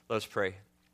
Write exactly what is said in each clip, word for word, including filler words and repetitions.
Let's pray.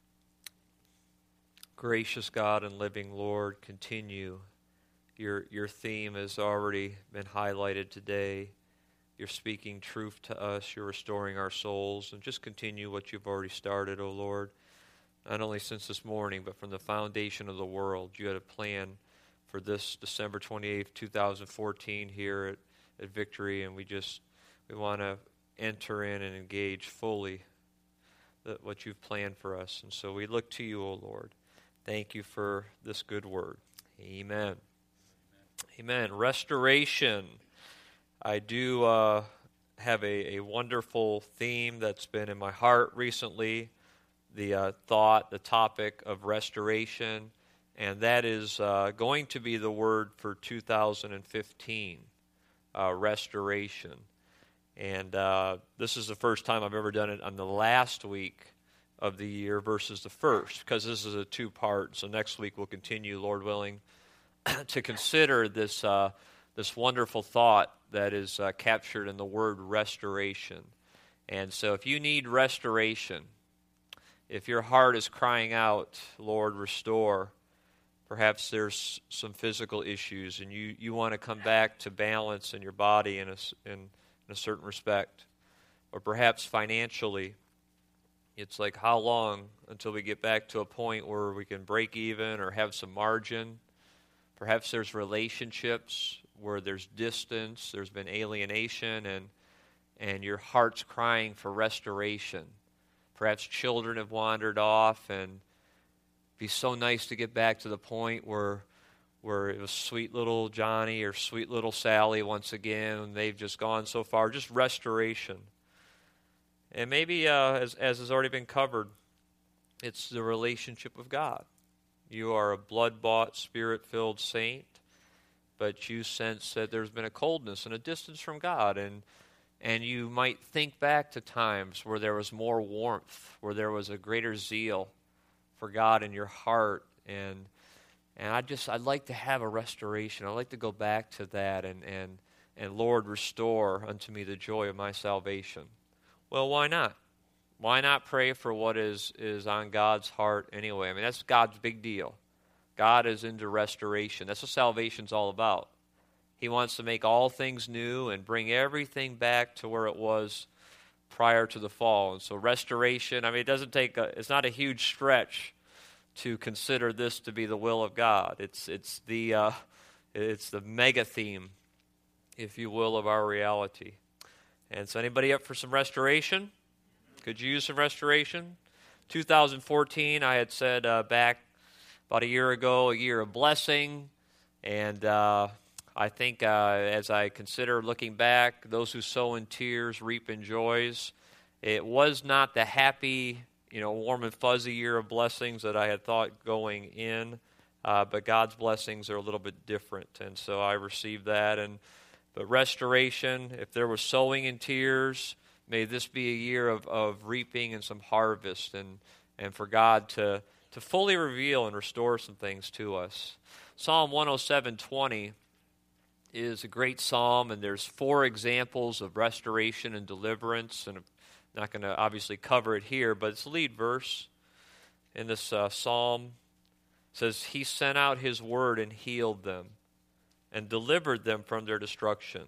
Gracious God and living Lord, continue. Your, your theme has already been highlighted today. You're speaking truth to us. You're restoring our souls. And just continue what you've already started, O Lord. Not only since this morning, but from the foundation of the world. You had a plan for this December twenty-eighth, twenty fourteen here at, at Victory. And we just, we want to enter in and engage fully the, what you've planned for us. And so we look to you, O Lord. Thank you for this good word. Amen. Amen. Amen. Restoration. I do uh, have a, a wonderful theme that's been in my heart recently, the uh, thought, the topic of restoration, and that is uh, going to be the word for two thousand fifteen, uh, restoration. And uh, this is the first time I've ever done it on the last week of the year versus the first, because this is a two-part. So next week we'll continue, Lord willing, to consider this uh, this wonderful thought that is uh, captured in the word restoration. And so if you need restoration, if your heart is crying out, Lord, restore, perhaps there's some physical issues and you, you want to come back to balance in your body in a, in, in a certain respect, or perhaps financially, it's like how long until we get back to a point where we can break even or have some margin. Perhaps there's relationships where there's distance, there's been alienation, and and your heart's crying for restoration. Perhaps children have wandered off, and it'd be so nice to get back to the point where where it was sweet little Johnny or sweet little Sally once again, and they've just gone so far. Just restoration. And maybe, uh, as, as has already been covered, it's the relationship with God. You are a blood-bought, spirit-filled saint, but you sense that there's been a coldness and a distance from God, and and you might think back to times where there was more warmth, where there was a greater zeal for God in your heart, and and I just I'd like to have a restoration. I'd like to go back to that, and and and Lord, restore unto me the joy of my salvation. Well, why not? Why not pray for what is, is on God's heart anyway? I mean, that's God's big deal. God is into restoration. That's what salvation's all about. He wants to make all things new and bring everything back to where it was prior to the fall. And so restoration, I mean, it doesn't take a, it's not a huge stretch to consider this to be the will of God. It's it's the uh, it's the mega theme, if you will, of our reality. And so anybody up for some restoration? Could you use some restoration? two thousand fourteen, I had said uh, back about a year ago, a year of blessing. And uh, I think uh, as I consider looking back, those who sow in tears reap in joys. It was not the happy, you know, warm and fuzzy year of blessings that I had thought going in. Uh, but God's blessings are a little bit different. And so I received that. And But restoration, if there was sowing in tears, may this be a year of, of reaping and some harvest, and, and for God to, to fully reveal and restore some things to us. Psalm one oh seven twenty is a great psalm, and there's four examples of restoration and deliverance, and I'm not going to obviously cover it here, but it's the lead verse in this uh, psalm. It says, He sent out His word and healed them, and delivered them from their destruction.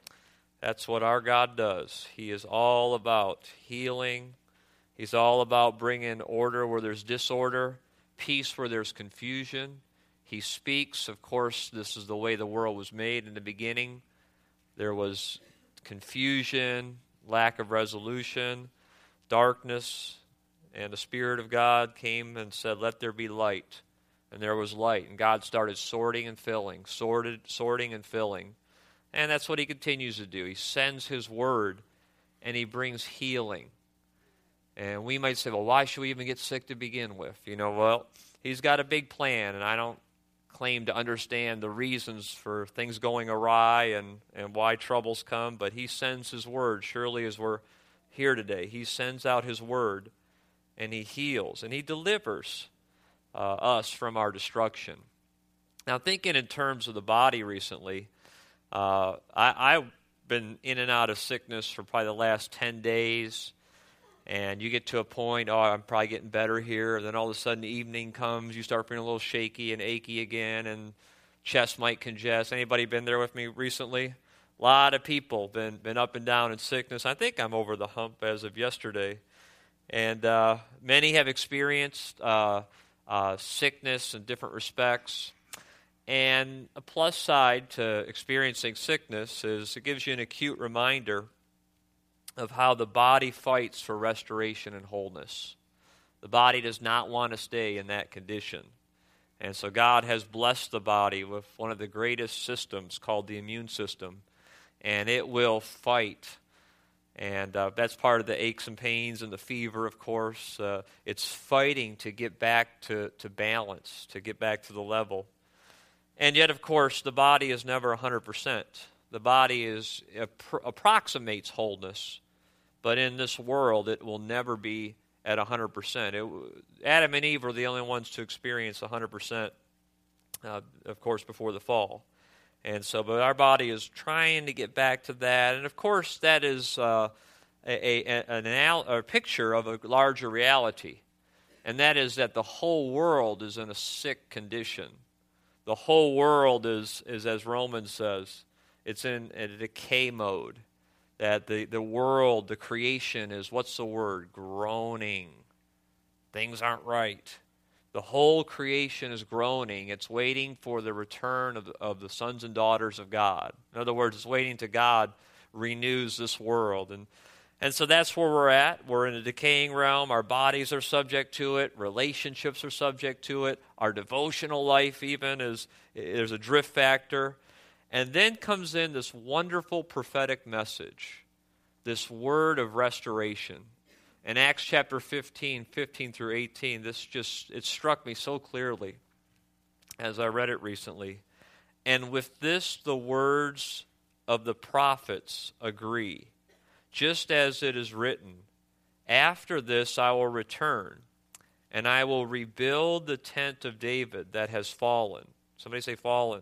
That's what our God does. He is all about healing. He's all about bringing order where there's disorder, peace where there's confusion. He speaks. Of course, this is the way the world was made in the beginning. There was confusion, lack of resolution, darkness, and the Spirit of God came and said, let there be light. And there was light, and God started sorting and filling, sorted, sorting and filling. And that's what He continues to do. He sends His word, and He brings healing. And we might say, well, why should we even get sick to begin with? You know, well, He's got a big plan, and I don't claim to understand the reasons for things going awry and, and why troubles come, but He sends His word, surely as we're here today. He sends out His word, and He heals, and He delivers Uh, us from our destruction. Now, thinking in terms of the body recently, uh, I, I've been in and out of sickness for probably the last ten days, And you get to a point, oh, I'm probably getting better here. And then all of a sudden, the evening comes, you start feeling a little shaky and achy again, and chest might congest. Anybody been there with me recently? A lot of people been been up and down in sickness. I think I'm over the hump as of yesterday. And uh, many have experienced uh, uh, sickness in different respects. And a plus side to experiencing sickness is it gives you an acute reminder of how the body fights for restoration and wholeness. The body does not want to stay in that condition. And so God has blessed the body with one of the greatest systems called the immune system, and it will fight. And uh, that's part of the aches and pains and the fever, of course. Uh, it's fighting to get back to, to balance, to get back to the level. And yet, of course, the body is never one hundred percent. The body is appro- approximates wholeness. But in this world, it will never be at one hundred percent. It, Adam and Eve were the only ones to experience one hundred percent, uh, of course, before the fall. And so, but our body is trying to get back to that. And, of course, that is uh, a, a, an anal- a picture of a larger reality. And that is that the whole world is in a sick condition. The whole world is, is as Romans says, it's in a decay mode. That the, the world, the creation is, what's the word? Groaning. Things aren't right. The whole creation is groaning. It's waiting for the return of the, of the sons and daughters of God. In other words, it's waiting to God renews this world. And, and so that's where we're at. We're in a decaying realm. Our bodies are subject to it. Relationships are subject to it. Our devotional life even is, there's a drift factor. And then comes in this wonderful prophetic message, this word of restoration. In Acts chapter fifteen, fifteen through eighteen, this just, it struck me so clearly as I read it recently. And with this, the words of the prophets agree, just as it is written, after this I will return, and I will rebuild the tent of David that has fallen. Somebody say fallen.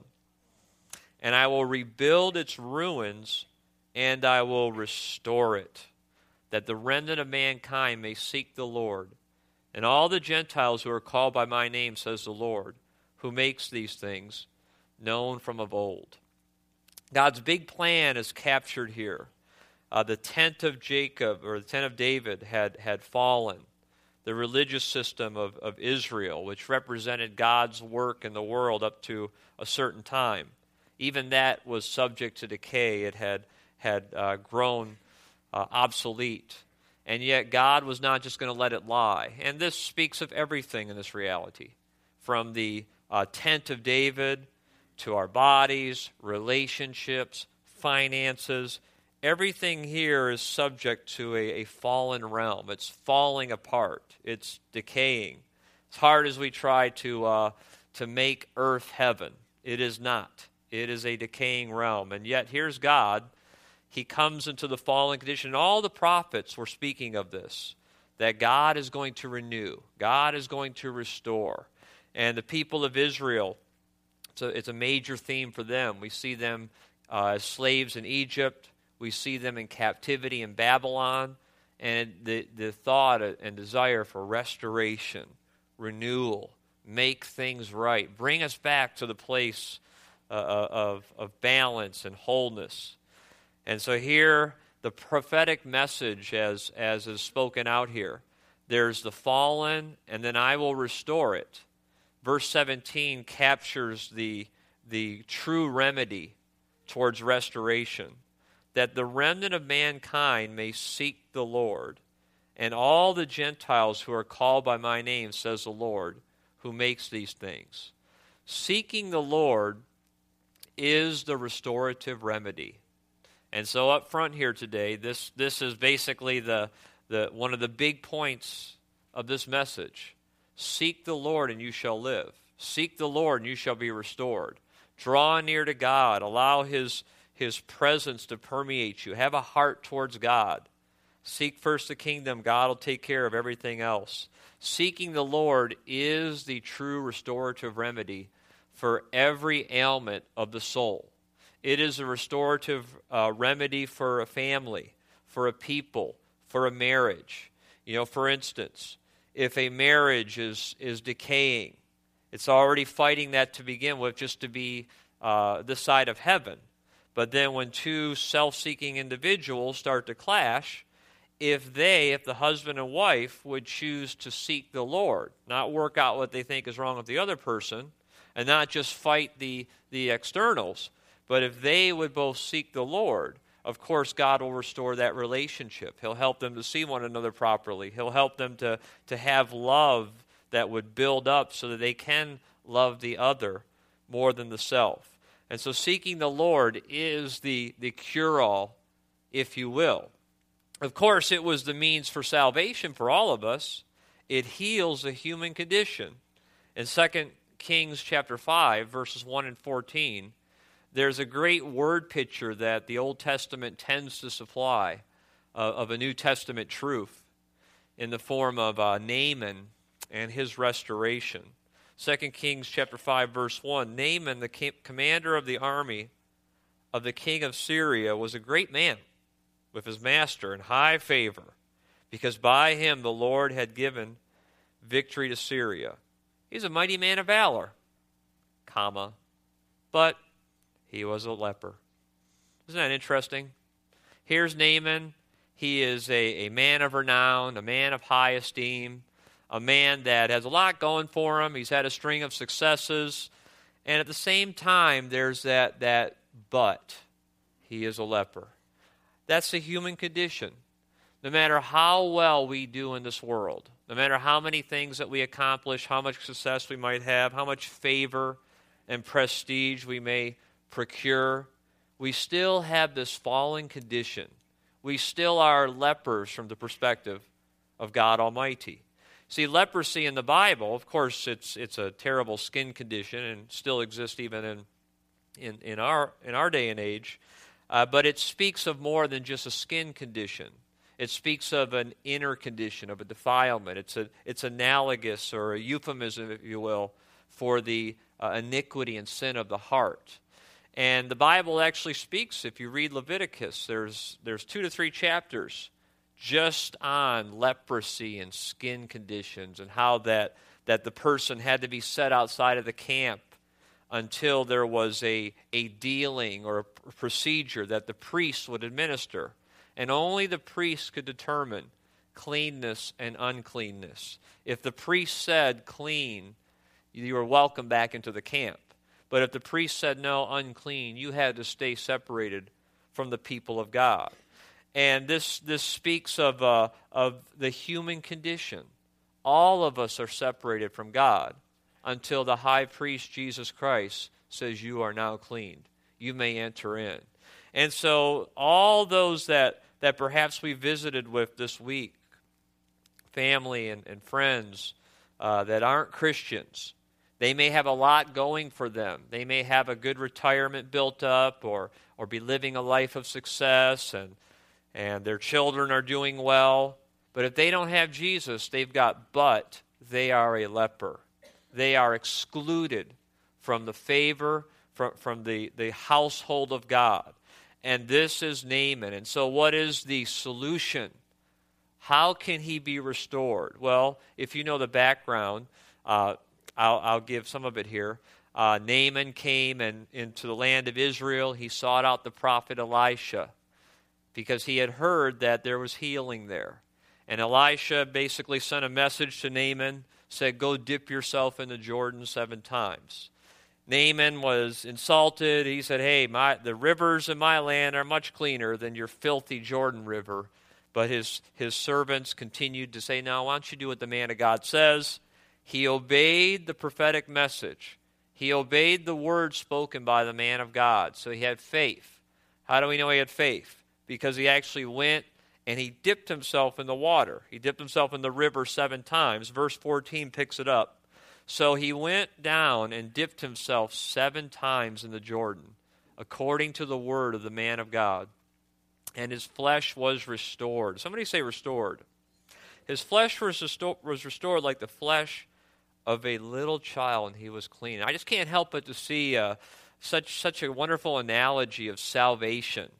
And I will rebuild its ruins, and I will restore it, that the remnant of mankind may seek the Lord. And all the Gentiles who are called by my name, says the Lord, who makes these things known from of old. God's big plan is captured here. Uh, the tent of Jacob, or the tent of David, had, had fallen. The religious system of, of Israel, which represented God's work in the world up to a certain time. Even that was subject to decay. It had had uh, grown uh, obsolete. And yet God was not just going to let it lie. And this speaks of everything in this reality. From the uh, tent of David to our bodies, relationships, finances. Everything here is subject to a, a fallen realm. It's falling apart. It's decaying. As hard as we try to, uh, to make earth heaven, it is not. It is a decaying realm. And yet here's God. He comes into the fallen condition. All the prophets were speaking of this, that God is going to renew. God is going to restore. And the people of Israel, it's a, it's a major theme for them. We see them uh, as slaves in Egypt. We see them in captivity in Babylon. And the, the thought and desire for restoration, renewal, make things right, bring us back to the place Uh, of, of balance and wholeness. And so here, the prophetic message as, as is spoken out here, there's the fallen, and then I will restore it. Verse seventeen captures the, the true remedy towards restoration, that the remnant of mankind may seek the Lord, and all the Gentiles who are called by my name, says the Lord, who makes these things. Seeking the Lord is the restorative remedy. And so up front here today, this this is basically the, the one of the big points of this message. Seek the Lord and you shall live. Seek the Lord and you shall be restored. Draw near to God. Allow His, His presence to permeate you. Have a heart towards God. Seek first the kingdom. God will take care of everything else. Seeking the Lord is the true restorative remedy for every ailment of the soul. It is a restorative uh, remedy for a family, for a people, for a marriage. You know, for instance, if a marriage is, is decaying, it's already fighting that to begin with just to be uh, this side of heaven. But then when two self-seeking individuals start to clash, if they, if the husband and wife would choose to seek the Lord, not work out what they think is wrong with the other person, and not just fight the, the externals, but if they would both seek the Lord, of course God will restore that relationship. He'll help them to see one another properly. He'll help them to, to have love that would build up so that they can love the other more than the self. And so seeking the Lord is the, the cure-all, if you will. Of course, it was the means for salvation for all of us. It heals the human condition. In Second Kings chapter five, verses one and fourteen, there's a great word picture that the Old Testament tends to supply uh, of a New Testament truth in the form of uh, Naaman and his restoration. Second Kings chapter five, verse one, Naaman, the commander of the army of the king of Syria, was a great man with his master in high favor, because by him the Lord had given victory to Syria. He's a mighty man of valor, comma, but he was a leper. Isn't that interesting? Here's Naaman. He is a, a man of renown, a man of high esteem, a man that has a lot going for him. He's had a string of successes. And at the same time, there's that, that but. He is a leper. That's the human condition. No matter how well we do in this world, no matter how many things that we accomplish, how much success we might have, how much favor and prestige we may procure, we still have this fallen condition. We still are lepers from the perspective of God Almighty. See, leprosy in the Bible, of course, it's it's a terrible skin condition and still exists even in in, in our in our day and age. Uh, but it speaks of more than just a skin condition. It speaks of an inner condition, of a defilement. It's a it's analogous or a euphemism, if you will, for the uh, iniquity and sin of the heart. And the Bible actually speaks, if you read Leviticus, there's there's two to three chapters just on leprosy and skin conditions and how that, that the person had to be set outside of the camp until there was a, a dealing or a procedure that the priest would administer. And only the priest could determine cleanness and uncleanness. If the priest said clean, you were welcome back into the camp. But if the priest said no, unclean, you had to stay separated from the people of God. And this this speaks of uh, of the human condition. All of us are separated from God until the high priest, Jesus Christ, says you are now cleaned. You may enter in. And so all those that, that perhaps we visited with this week, family and, and friends uh, that aren't Christians, they may have a lot going for them. They may have a good retirement built up or or be living a life of success, and and their children are doing well. But if they don't have Jesus, they've got but. They are a leper. They are excluded from the favor, from, from the, the household of God. And this is Naaman. And so what is the solution? How can he be restored? Well, if you know the background, uh, I'll, I'll give some of it here. Uh, Naaman came and into the land of Israel. He sought out the prophet Elisha because he had heard that there was healing there. And Elisha basically sent a message to Naaman, said, go dip yourself in the Jordan seven times. Naaman was insulted. He said, hey, my, the rivers in my land are much cleaner than your filthy Jordan River. But his, his servants continued to say, no, why don't you do what the man of God says? He obeyed the prophetic message. He obeyed the word spoken by the man of God. So he had faith. How do we know he had faith? Because he actually went and he dipped himself in the water. He dipped himself in the river seven times. Verse fourteen picks it up. So he went down and dipped himself seven times in the Jordan, according to the word of the man of God. And his flesh was restored. Somebody say restored. His flesh was, restor- was restored like the flesh of a little child, and he was clean. I just can't help but to see uh, such such a wonderful analogy of salvation.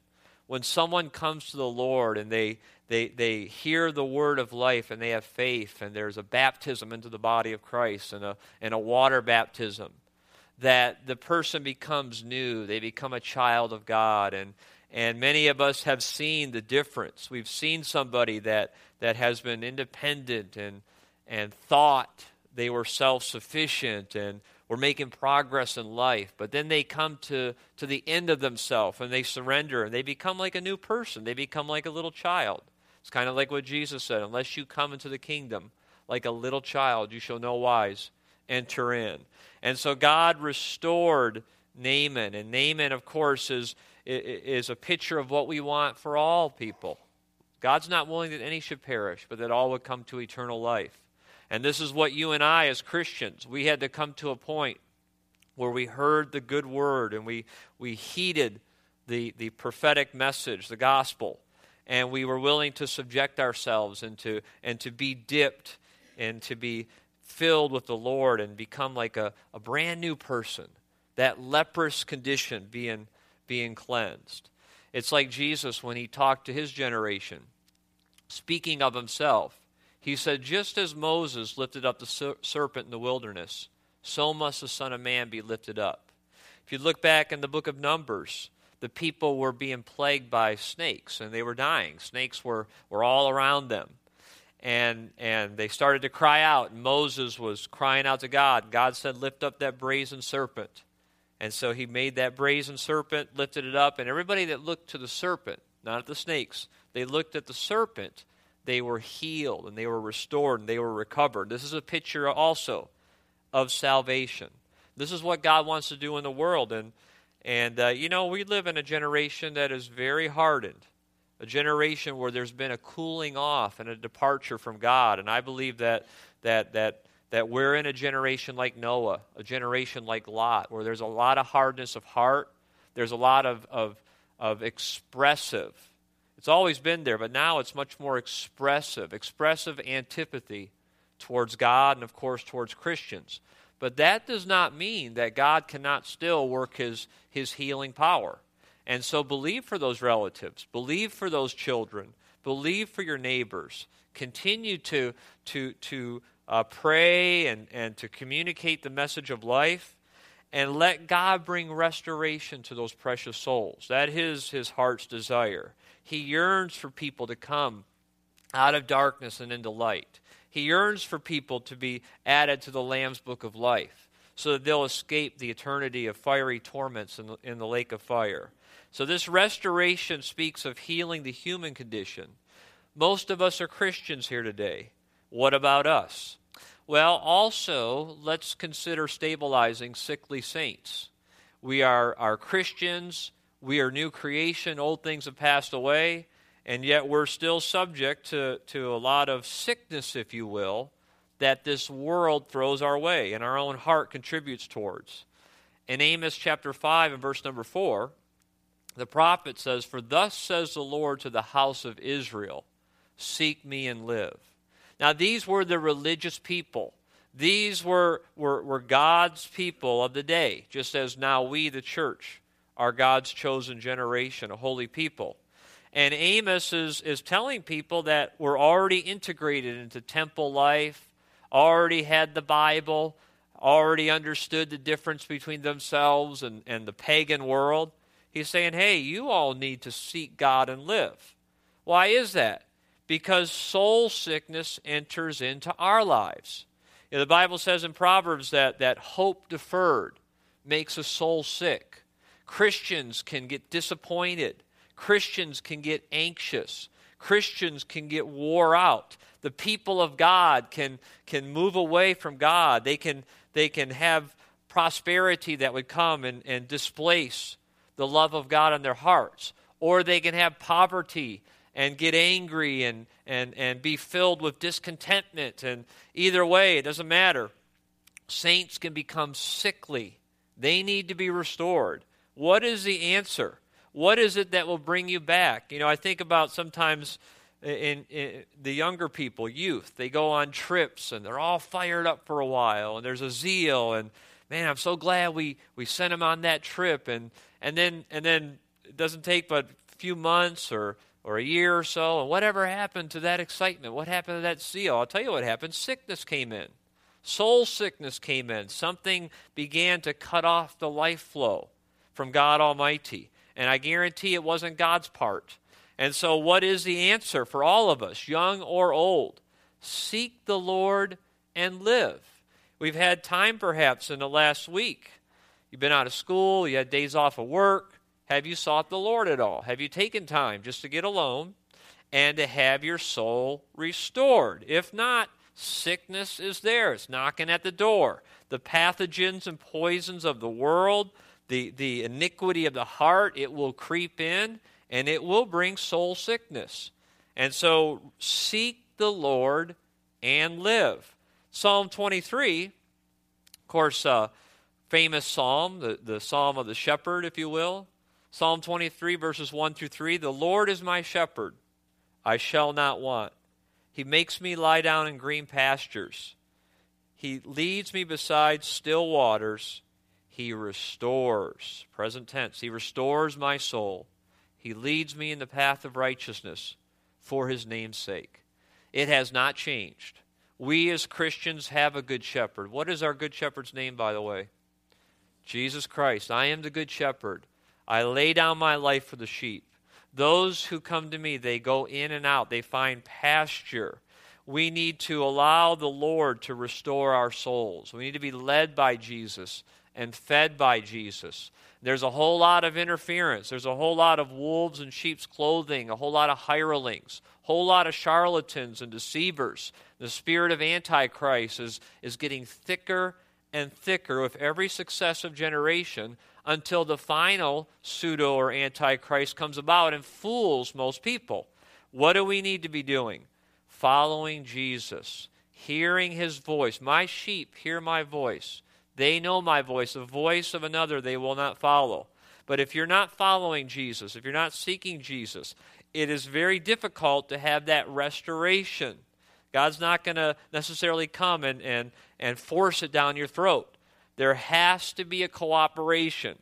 when someone comes to the Lord and they, they, they hear the word of life and they have faith and there's a baptism into the body of Christ and a, and a water baptism, that the person becomes new. They become a child of God. And, and many of us have seen the difference. We've seen somebody that, that has been independent and, and thought they were self-sufficient and were making progress in life. But then they come to, to the end of themselves and they surrender and they become like a new person. They become like a little child. It's kind of like what Jesus said, unless you come into the kingdom like a little child, you shall no wise enter in. And so God restored Naaman. And Naaman, of course, is, is a picture of what we want for all people. God's not willing that any should perish, but that all would come to eternal life. And this is what you and I as Christians, we had to come to a point where we heard the good word and we, we heeded the, the prophetic message, the gospel, and we were willing to subject ourselves and to, and to be dipped and to be filled with the Lord and become like a, a brand new person, that leprous condition being, being cleansed. It's like Jesus when he talked to his generation, speaking of himself. He said, just as Moses lifted up the ser- serpent in the wilderness, so must the Son of Man be lifted up. If you look back in the book of Numbers, the people were being plagued by snakes, and they were dying. Snakes were, were all around them. And and they started to cry out, and Moses was crying out to God. God said, lift up that brazen serpent. And so he made that brazen serpent, lifted it up, and everybody that looked to the serpent, not at the snakes, they looked at the serpent, they were healed, and they were restored, and they were recovered. This is a picture also of salvation. This is what God wants to do in the world. And, and uh, you know, we live in a generation that is very hardened, a generation where there's been a cooling off and a departure from God. And I believe that that that that we're in a generation like Noah, a generation like Lot, where there's a lot of hardness of heart. There's a lot of of, of expressive. It's always been there, but now it's much more expressive, expressive antipathy towards God and, of course, towards Christians. But that does not mean that God cannot still work his, his healing power. And so believe for those relatives. Believe for those children. Believe for your neighbors. Continue to, to, to uh, pray and, and to communicate the message of life. And let God bring restoration to those precious souls. That is his heart's desire. He yearns for people to come out of darkness and into light. He yearns for people to be added to the Lamb's Book of Life so that they'll escape the eternity of fiery torments in the, in the lake of fire. So this restoration speaks of healing the human condition. Most of us are Christians here today. What about us? Well, also, let's consider stabilizing sickly saints. We are, are Christians. We are new creation. Old things have passed away. And yet we're still subject to, to a lot of sickness, if you will, that this world throws our way and our own heart contributes towards. In Amos chapter five and verse number four, the prophet says, "For thus says the Lord to the house of Israel, seek me and live." Now these were the religious people. These were, were, were God's people of the day, just as now we, the church, are God's chosen generation, a holy people. And Amos is, is telling people that were already integrated into temple life, already had the Bible, already understood the difference between themselves and, and the pagan world. He's saying, hey, you all need to seek God and live. Why is that? Because soul sickness enters into our lives. You know, the Bible says in Proverbs that, that hope deferred makes a soul sick. Christians can get disappointed. Christians can get anxious. Christians can get wore out. The people of God can, can move away from God. They can, they can have prosperity that would come and, and displace the love of God in their hearts. Or they can have poverty and get angry and, and, and be filled with discontentment. And either way, it doesn't matter. Saints can become sickly. They need to be restored. What is the answer? What is it that will bring you back? You know, I think about sometimes in, in the younger people, youth, they go on trips and they're all fired up for a while and there's a zeal and, man, I'm so glad we, we sent them on that trip. And, and then and then it doesn't take but few months or, or a year or so, and whatever happened to that excitement? What happened to that zeal? I'll tell you what happened. Sickness came in. Soul sickness came in. Something began to cut off the life flow from God Almighty. And I guarantee it wasn't God's part. And so what is the answer for all of us, young or old? Seek the Lord and live. We've had time perhaps in the last week. You've been out of school, you had days off of work. Have you sought the Lord at all? Have you taken time just to get alone and to have your soul restored? If not, sickness is there. It's knocking at the door. The pathogens and poisons of the world, the, the iniquity of the heart, it will creep in and it will bring soul sickness. And so seek the Lord and live. Psalm twenty-three, of course, uh, famous psalm, the, the psalm of the shepherd, if you will. Psalm twenty-three, verses one through three, the Lord is my shepherd, I shall not want. He makes me lie down in green pastures. He leads me beside still waters. He restores, present tense, he restores my soul. He leads me in the path of righteousness for his name's sake. It has not changed. We as Christians have a good shepherd. What is our good shepherd's name, by the way? Jesus Christ. I am the good shepherd. I lay down my life for the sheep. Those who come to me, they go in and out. They find pasture. We need to allow the Lord to restore our souls. We need to be led by Jesus and fed by Jesus. There's a whole lot of interference. There's a whole lot of wolves in sheep's clothing, a whole lot of hirelings, a whole lot of charlatans and deceivers. The spirit of Antichrist is, is getting thicker and thicker with every successive generation until the final pseudo or Antichrist comes about and fools most people. What do we need to be doing? Following Jesus, hearing his voice. My sheep hear my voice. They know my voice. The voice of another they will not follow. But if you're not following Jesus, if you're not seeking Jesus, it is very difficult to have that restoration. God's not going to necessarily come and, and, and force it down your throat. There has to be a cooperation.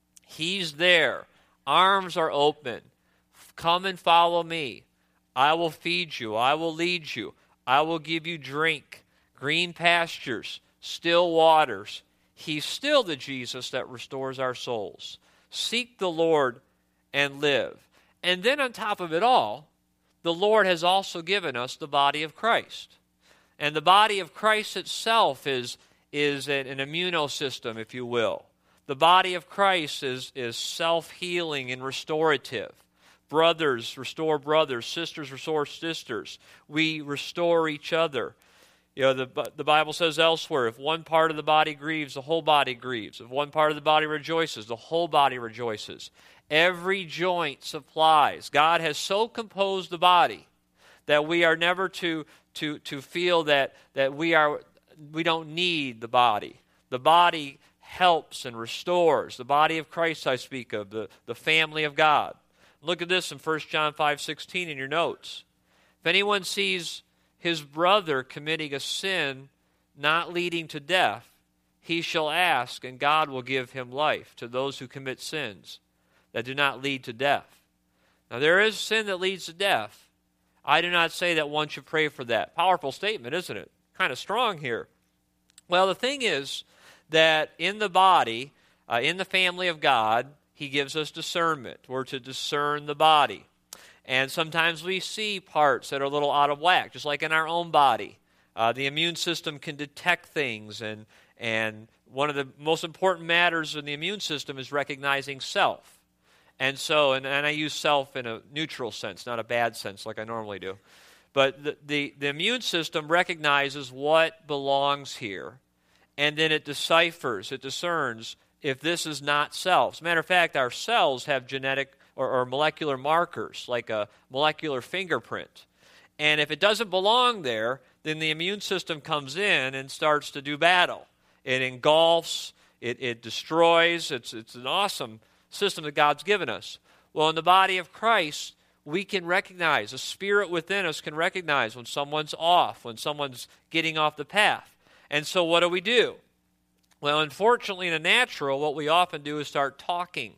He's there. Arms are open. Come and follow me. I will feed you. I will lead you. I will give you drink. Green pastures. Still waters. He's still the Jesus that restores our souls. Seek the Lord and live. And then on top of it all, the Lord has also given us the body of Christ. And the body of Christ itself is, is an, an immunosystem, if you will. The body of Christ is, is self-healing and restorative. Brothers restore brothers. Sisters restore sisters. We restore each other. You know, the, the Bible says elsewhere, if one part of the body grieves, the whole body grieves. If one part of the body rejoices, the whole body rejoices. Every joint supplies. God has so composed the body that we are never to, to, to feel that, that we, are, we don't need the body. The body helps and restores. The body of Christ I speak of, the, the family of God. Look at this in First John five sixteen in your notes. If anyone sees his brother committing a sin not leading to death, he shall ask, and God will give him life to those who commit sins that do not lead to death. Now, there is sin that leads to death. I do not say that one should pray for that. Powerful statement, isn't it? Kind of strong here. Well, the thing is that in the body, uh, in the family of God, he gives us discernment. We're to discern the body. And sometimes we see parts that are a little out of whack, just like in our own body. Uh, the immune system can detect things, and, and one of the most important matters in the immune system is recognizing self. And so, and, and I use self in a neutral sense, not a bad sense like I normally do. But the, the, the immune system recognizes what belongs here, and then it deciphers, it discerns if this is not self. As a matter of fact, our cells have genetic or, or molecular markers, like a molecular fingerprint. And if it doesn't belong there, then the immune system comes in and starts to do battle. It engulfs, it, it destroys. It's, it's an awesome system that God's given us. Well, in the body of Christ, we can recognize, the spirit within us can recognize when someone's off, when someone's getting off the path. And so what do we do? Well, unfortunately, in the natural, what we often do is start talking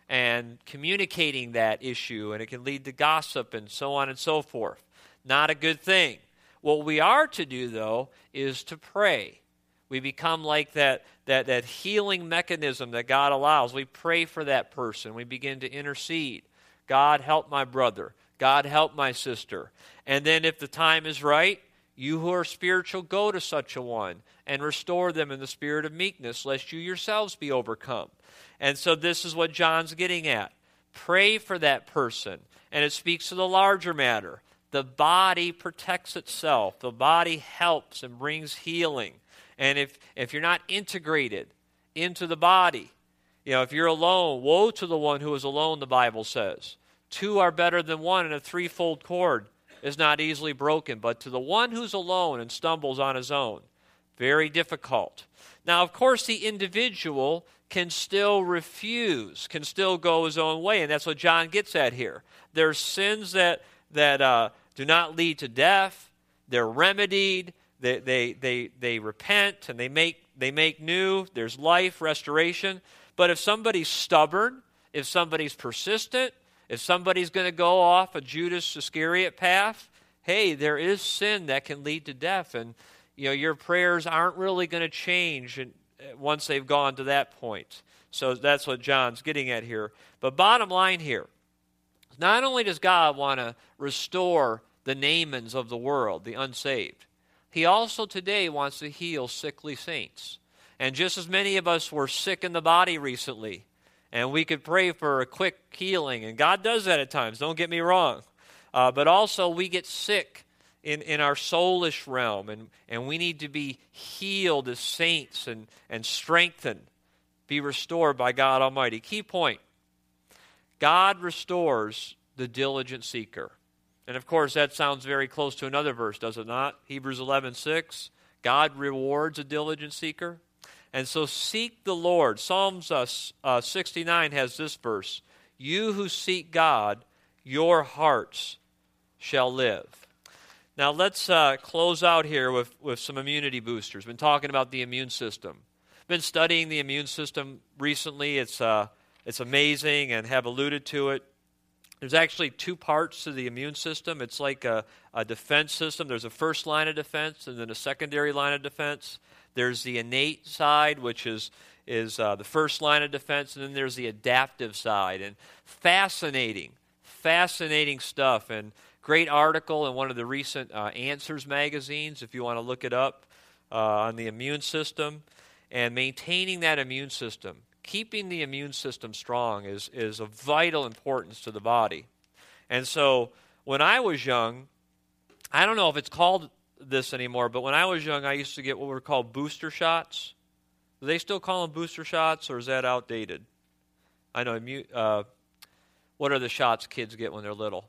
and communicating that issue, and it can lead to gossip and so on and so forth. Not a good thing. What we are to do, though, is to pray. We become like that, that, that healing mechanism that God allows. We pray for that person. We begin to intercede. God, help my brother. God, help my sister. And then if the time is right, you who are spiritual, go to such a one and restore them in the spirit of meekness, lest you yourselves be overcome. And so this is what John's getting at. Pray for that person. And it speaks to the larger matter. The body protects itself. The body helps and brings healing. And if, if you're not integrated into the body, you know, if you're alone, woe to the one who is alone, the Bible says. Two are better than one, and a threefold cord is not easily broken. But to the one who's alone and stumbles on his own, very difficult. Now, of course, the individual can still refuse, can still go his own way, and that's what John gets at here. There's sins that that uh, do not lead to death. They're remedied. They they they they repent and they make they make new. There's life, restoration. But if somebody's stubborn, if somebody's persistent, if somebody's going to go off a Judas Iscariot path, hey, there is sin that can lead to death, and you know your prayers aren't really going to change and once they've gone to that point. So that's what John's getting at here. But bottom line here, not only does God want to restore the Naamans of the world, the unsaved, he also today wants to heal sickly saints. And just as many of us were sick in the body recently, and we could pray for a quick healing, and God does that at times, don't get me wrong. Uh, but also we get sick in, in our soulish realm, and, and we need to be healed as saints and, and strengthened, be restored by God Almighty. Key point, God restores the diligent seeker. And of course that sounds very close to another verse, does it not? Hebrews eleven six, God rewards a diligent seeker. And so seek the Lord. Psalms uh, uh, sixty-nine has this verse, you who seek God, your hearts shall live. Now let's uh, close out here with, with some immunity boosters. Been talking about the immune system. Been studying the immune system recently. It's uh, it's amazing and have alluded to it. There's actually two parts to the immune system. It's like a, a defense system. There's a first line of defense and then a secondary line of defense. There's the innate side, which is is uh, the first line of defense, and then there's the adaptive side. And fascinating, fascinating stuff. And great article in one of the recent uh, Answers magazines, if you want to look it up, uh, on the immune system. And maintaining that immune system, keeping the immune system strong is, is of vital importance to the body. And so when I was young, I don't know if it's called this anymore, but when I was young, I used to get what were called booster shots. Do they still call them booster shots, or is that outdated? I know, uh, what are the shots kids get when they're little?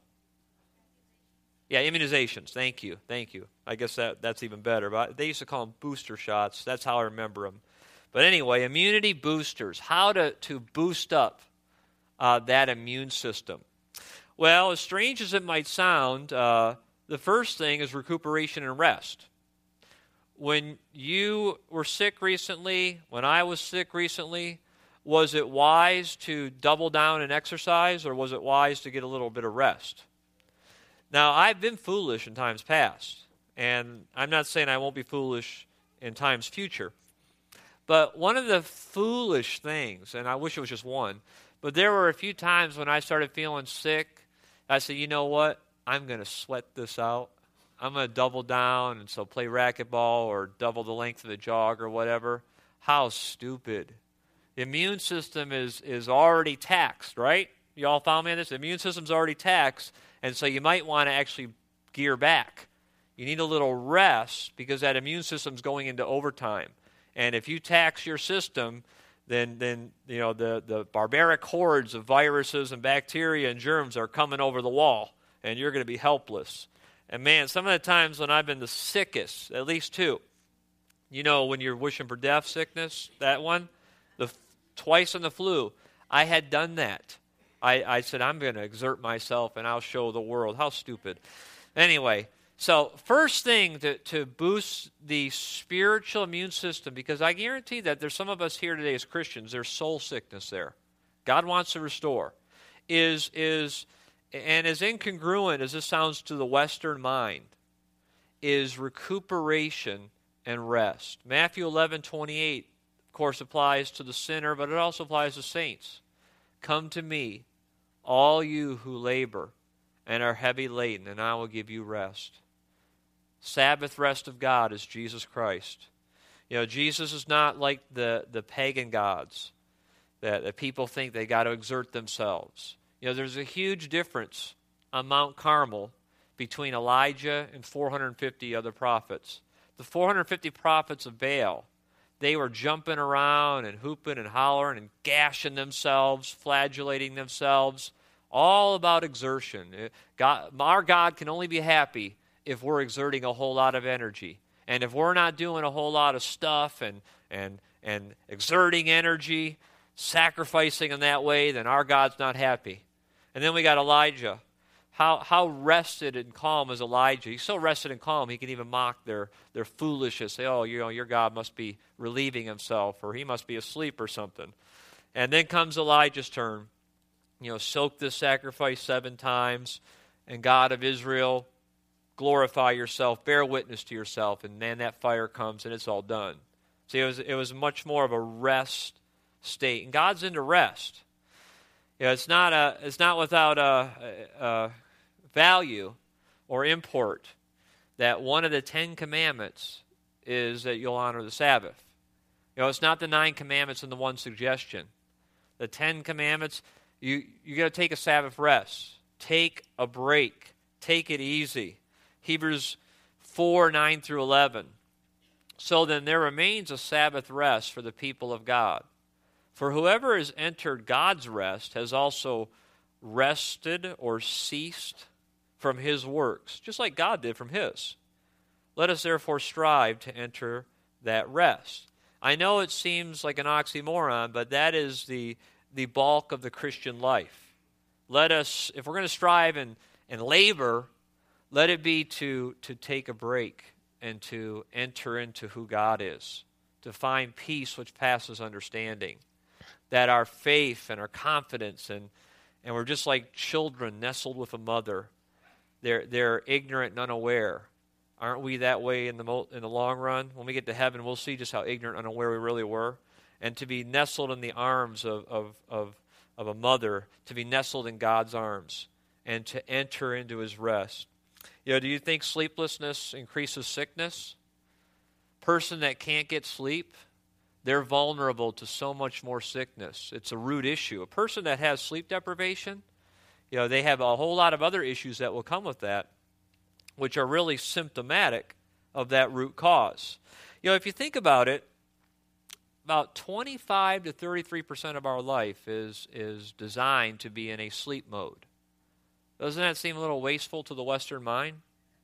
Yeah, immunizations. Thank you. Thank you. I guess that, that's even better. But they used to call them booster shots. That's how I remember them. But anyway, immunity boosters. How to, to boost up uh, that immune system. Well, as strange as it might sound, uh, the first thing is recuperation and rest. When you were sick recently, when I was sick recently, was it wise to double down and exercise, or was it wise to get a little bit of rest? Now, I've been foolish in times past, and I'm not saying I won't be foolish in times future. But one of the foolish things, and I wish it was just one, but there were a few times when I started feeling sick, I said, you know what? I'm going to sweat this out. I'm going to double down, and so play racquetball or double the length of the jog or whatever. How stupid. The immune system is, is already taxed, right? You all follow me on this? The immune system's already taxed, and so you might want to actually gear back. You need a little rest because that immune system's going into overtime. And if you tax your system, then then you know the, the barbaric hordes of viruses and bacteria and germs are coming over the wall, and you're going to be helpless. And man, some of the times when I've been the sickest, at least two, you know, when you're wishing for death sickness, that one, the twice in the flu, I had done that. I, I said, I'm going to exert myself and I'll show the world. How stupid. Anyway, so first thing to, to boost the spiritual immune system, because I guarantee that there's some of us here today as Christians, there's soul sickness there. God wants to restore, is, is and as incongruent as this sounds to the Western mind, is recuperation and rest. Matthew eleven twenty-eight, of course, applies to the sinner, but it also applies to saints. Come to me, all you who labor and are heavy laden, and I will give you rest. Sabbath rest of God is Jesus Christ. You know, Jesus is not like the, the pagan gods that, that people think they got to exert themselves. You know, there's a huge difference on Mount Carmel between Elijah and four hundred fifty other prophets. The four hundred fifty prophets of Baal, they were jumping around and hooping and hollering and gashing themselves, flagellating themselves, all about exertion. God, our God can only be happy if we're exerting a whole lot of energy. And if we're not doing a whole lot of stuff and and and exerting energy, sacrificing in that way, then our God's not happy. And then we got Elijah. How how rested and calm is Elijah? He's so rested and calm, he can even mock their, their foolishness. Say, oh, you know, your God must be relieving himself, or he must be asleep or something. And then comes Elijah's turn. You know, soak this sacrifice seven times, and God of Israel, glorify yourself, bear witness to yourself, and then that fire comes and it's all done. See, it was it was much more of a rest state, and God's into rest. You know, it's not a it's not without a, a, a value or import that one of the Ten Commandments is that you'll honor the Sabbath. You know, it's not the nine commandments and the one suggestion. The Ten Commandments, you you got to take a Sabbath rest, take a break, take it easy. Hebrews four, nine through eleven. So then there remains a Sabbath rest for the people of God. For whoever has entered God's rest has also rested or ceased from his works, just like God did from his. Let us therefore strive to enter that rest. I know it seems like an oxymoron, but that is the, the bulk of the Christian life. Let us, if we're going to strive and, and labor, let it be to, to take a break and to enter into who God is, to find peace which passes understanding, that our faith and our confidence, and, and we're just like children nestled with a mother. They're, they're ignorant and unaware. Aren't we that way in the mo- in the long run? When we get to heaven, we'll see just how ignorant and unaware we really were. And to be nestled in the arms of, of, of, of a mother, to be nestled in God's arms, and to enter into his rest. You know, do you think sleeplessness increases sickness? Person that can't get sleep, they're vulnerable to so much more sickness. It's a root issue. A person that has sleep deprivation, you know, they have a whole lot of other issues that will come with that, which are really symptomatic of that root cause. You know, if you think about it, about twenty-five to thirty-three percent of our life is is designed to be in a sleep mode. Doesn't that seem a little wasteful to the Western mind?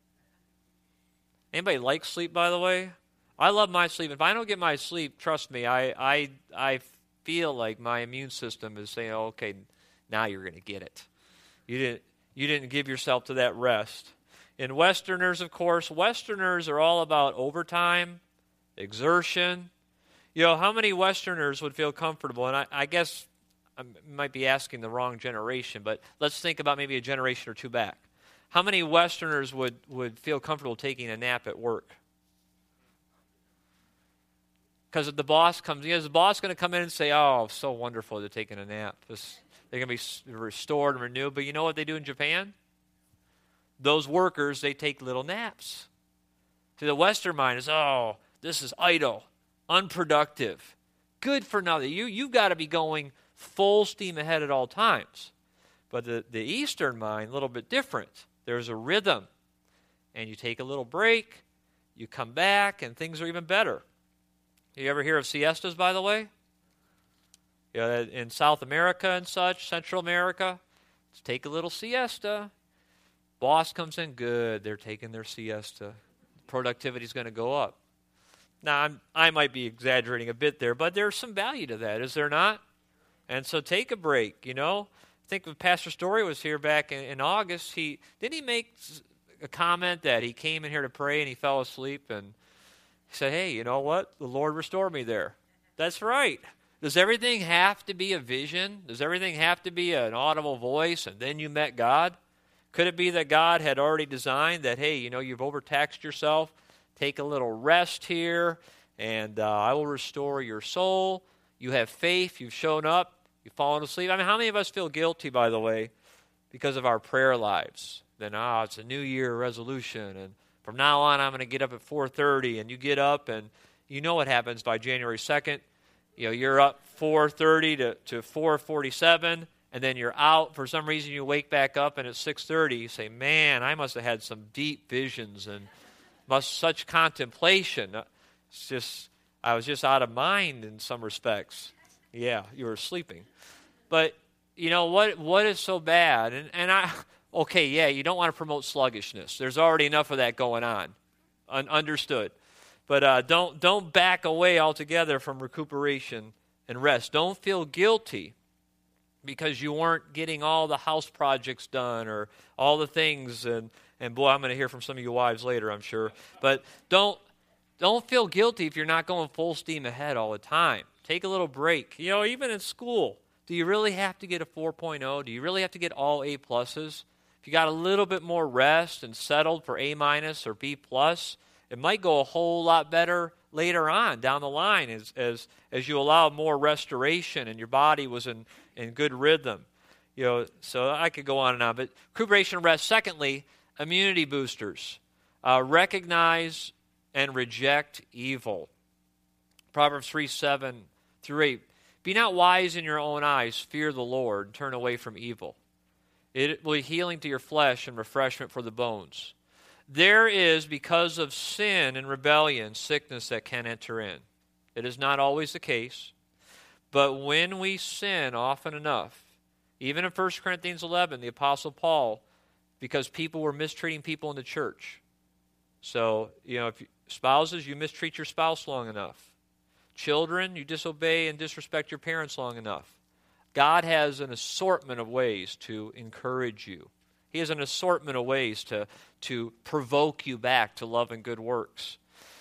Anybody like sleep, by the way? I love my sleep. If I don't get my sleep, trust me, I I I feel like my immune system is saying, oh, okay, now you're going to get it. You didn't you didn't give yourself to that rest. And Westerners, of course, Westerners are all about overtime, exertion. You know, how many Westerners would feel comfortable? And I, I guess I might be asking the wrong generation, but let's think about maybe a generation or two back. How many Westerners would, would feel comfortable taking a nap at work? Because if the boss comes, you know, is the boss going to come in and say, oh, so wonderful they're taking a nap. This, they're going to be restored and renewed. But you know what they do in Japan? Those workers, they take little naps. To the Western mind is, oh, this is idle, unproductive, good for nothing. You, you've got to be going full steam ahead at all times. But the, the Eastern mind, a little bit different. There's a rhythm. And you take a little break, you come back, and things are even better. You ever hear of siestas, by the way? You know, in South America and such, Central America, let's take a little siesta. Boss comes in, good, they're taking their siesta. Productivity is going to go up. Now, I'm, I might be exaggerating a bit there, but there's some value to that, is there not? And so take a break, you know. I think when Pastor Story was here back in, in August, he didn't he make a comment that he came in here to pray and he fell asleep, and he said, hey, you know what? The Lord restored me there. That's right. Does everything have to be a vision? Does everything have to be an audible voice and then you met God? Could it be that God had already designed that, hey, you know, you've overtaxed yourself, take a little rest here, and uh, I will restore your soul. You have faith, you've shown up, you've fallen asleep. I mean, how many of us feel guilty, by the way, because of our prayer lives? Then, ah, it's a New Year resolution, and from now on I'm going to get up at four thirty, and you get up, and you know what happens by January second. You know, you're up four thirty to, to four forty-seven, and then you're out. For some reason, you wake back up, and at six thirty, you say, man, I must have had some deep visions and must such contemplation. It's just, I was just out of mind in some respects. Yeah, you were sleeping. But, you know, what what is so bad? And, and I, okay, yeah, you don't want to promote sluggishness. There's already enough of that going on. Un- understood. But uh, don't don't back away altogether from recuperation and rest. Don't feel guilty because you weren't getting all the house projects done or all the things. And, and boy, I'm going to hear from some of you wives later, I'm sure. But don't don't feel guilty if you're not going full steam ahead all the time. Take a little break. You know, even in school, do you really have to get a four point oh? Do you really have to get all A pluses? If you got a little bit more rest and settled for A minus or B plus, it might go a whole lot better later on down the line as as as you allow more restoration and your body was in, in good rhythm. You know, so I could go on and on. But recuperation and rest. Secondly, immunity boosters. Uh, recognize and reject evil. Proverbs three, seven through eight. Be not wise in your own eyes, fear the Lord, and turn away from evil. It will be healing to your flesh and refreshment for the bones. There is, because of sin and rebellion, sickness that can enter in. It is not always the case, but when we sin often enough, even in First Corinthians eleven, the Apostle Paul, because people were mistreating people in the church. So, you know, if you, spouses, you mistreat your spouse long enough. Children, you disobey and disrespect your parents long enough. God has an assortment of ways to encourage you. He has an assortment of ways to, to provoke you back to love and good works.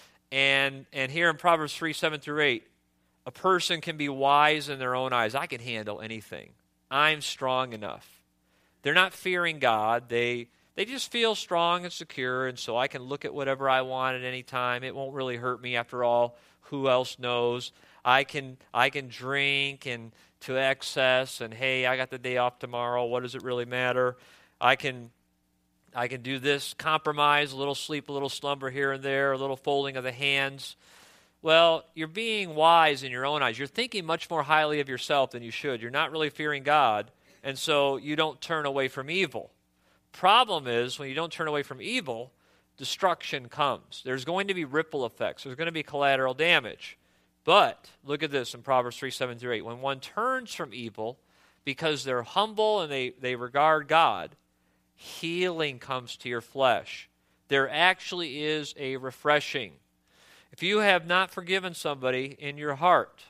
And and here in Proverbs three, seven through eight, a person can be wise in their own eyes. I can handle anything. I'm strong enough. They're not fearing God. They they just feel strong and secure, and so I can look at whatever I want at any time. It won't really hurt me after all. Who else knows? I can I can drink and to excess, and hey, I got the day off tomorrow. What does it really matter? I can I can do this, compromise, a little sleep, a little slumber here and there, a little folding of the hands. Well, you're being wise in your own eyes. You're thinking much more highly of yourself than you should. You're not really fearing God, and so you don't turn away from evil. Problem is, when you don't turn away from evil, destruction comes. There's going to be ripple effects. There's going to be collateral damage. But look at this in Proverbs three, seven through eight. When one turns from evil because they're humble and they, they regard God, healing comes to your flesh. There actually is a refreshing. If you have not forgiven somebody in your heart,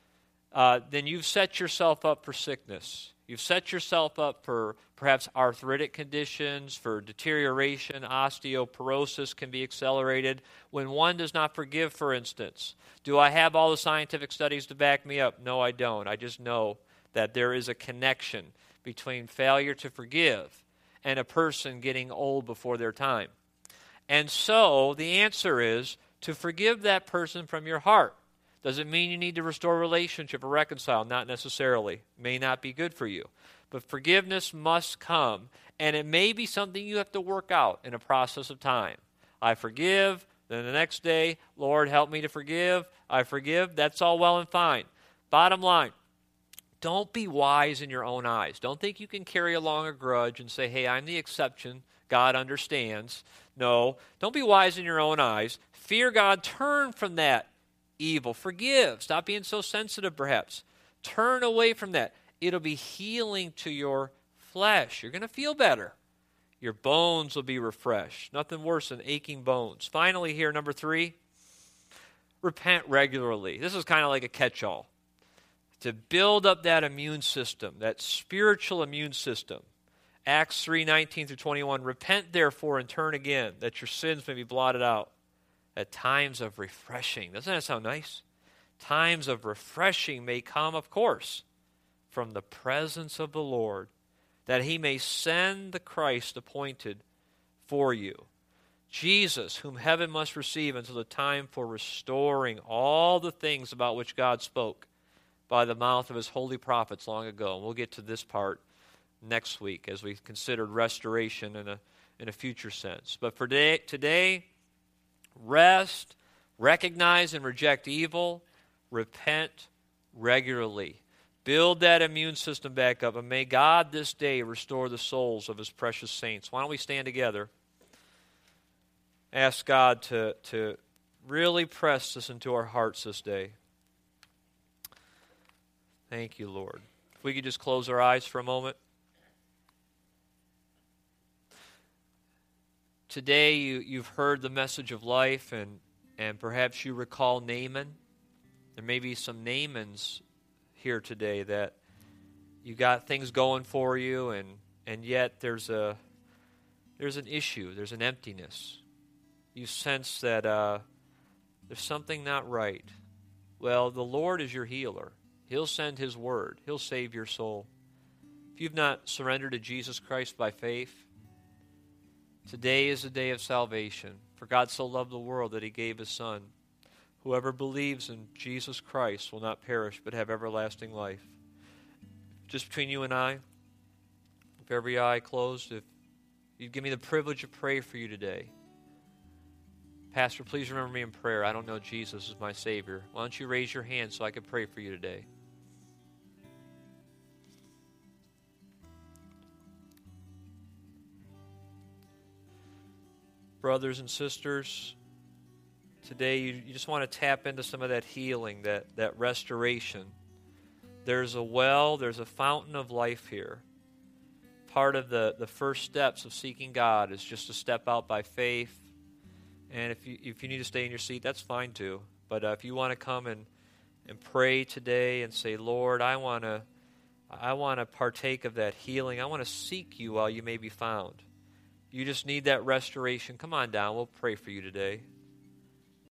uh, then you've set yourself up for sickness. You've set yourself up for perhaps arthritic conditions, for deterioration. Osteoporosis can be accelerated. When one does not forgive, for instance, do I have all the scientific studies to back me up? No, I don't. I just know that there is a connection between failure to forgive and a person getting old before their time. And so the answer is to forgive that person from your heart. Does it mean you need to restore a relationship or reconcile? Not necessarily. May not be good for you. But forgiveness must come, and it may be something you have to work out in a process of time. I forgive, then the next day, Lord, help me to forgive. I forgive. That's all well and fine. Bottom line, don't be wise in your own eyes. Don't think you can carry along a grudge and say, hey, I'm the exception. God understands. No, don't be wise in your own eyes. Fear God. Turn from that evil. Forgive. Stop being so sensitive, perhaps. Turn away from that. It'll be healing to your flesh. You're going to feel better. Your bones will be refreshed. Nothing worse than aching bones. Finally here, number three, repent regularly. This is kind of like a catch-all. To build up that immune system, that spiritual immune system. Acts three, nineteen through twenty-one, repent therefore and turn again, that your sins may be blotted out. At times of refreshing. Doesn't that sound nice? Times of refreshing may come, of course, from the presence of the Lord, that he may send the Christ appointed for you. Jesus, whom heaven must receive until the time for restoring all the things about which God spoke by the mouth of his holy prophets long ago. And we'll get to this part next week as we considered restoration in a, in a future sense. But for today, today, rest, recognize and reject evil, repent regularly. Build that immune system back up, and may God this day restore the souls of his precious saints. Why don't we stand together? Ask God to, to really press this into our hearts this day. Thank you, Lord. If we could just close our eyes for a moment. Today you, you've heard the message of life, and, and perhaps you recall Naaman. There may be some Naamans here today that you got things going for you, and, and yet there's a there's an issue, there's an emptiness. You sense that uh, there's something not right. Well, the Lord is your healer. He'll send his word. He'll save your soul. If you've not surrendered to Jesus Christ by faith, today is the day of salvation. For God so loved the world that he gave his Son. Whoever believes in Jesus Christ will not perish but have everlasting life. Just between you and I, with every eye closed, if you'd give me the privilege to pray for you today. Pastor, please remember me in prayer. I don't know Jesus as my Savior. Why don't you raise your hand so I can pray for you today? Brothers and sisters, today you, you just want to tap into some of that healing, that, that restoration. There's a well, there's a fountain of life here. Part of the, the first steps of seeking God is just to step out by faith. And if you if you need to stay in your seat, that's fine too. But uh, if you want to come and, and pray today and say, Lord, I want to I want to partake of that healing. I want to seek you while you may be found. You just need that restoration. Come on down. We'll pray for you today.